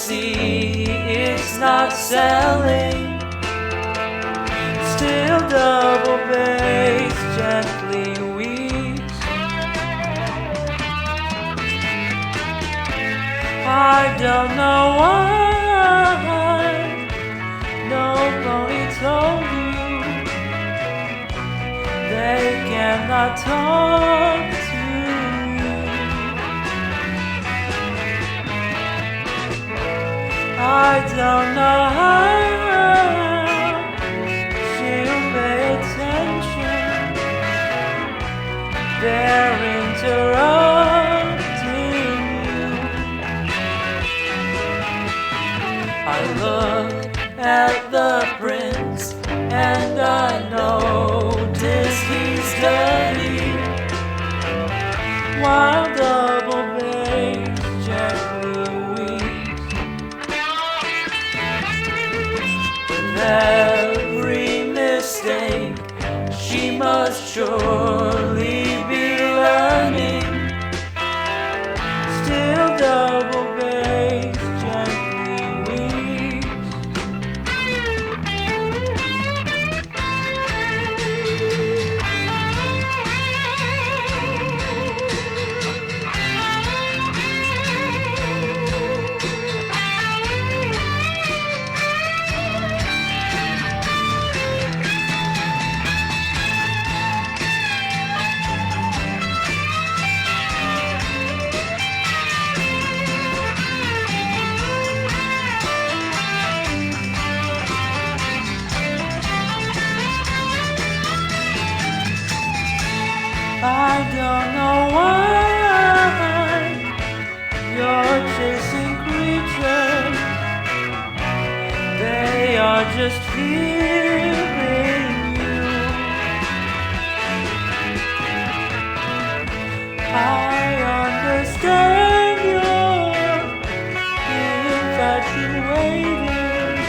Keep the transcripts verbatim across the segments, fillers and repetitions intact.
see it's not selling. Still double bass gently weeps. I don't know why nobody told you they cannot talk to you. I don't know how she'll pay attention. They're interrupting you. I look at the prince and I notice he's dirty, while double bass gently weeps. With every mistake she must surely be learning. Still double bass gently weeps. I don't know why you're chasing creatures. They are just fearing you. I understand you're infatuated.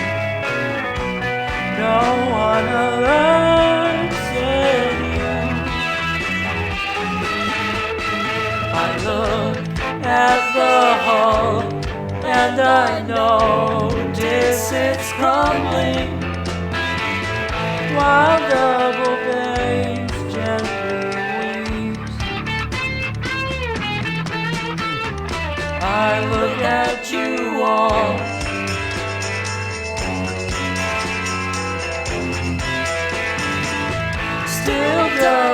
No one alerts you. I look at the hull and I notice it's crumbling, while double bass gently weeps. I look at you all, still double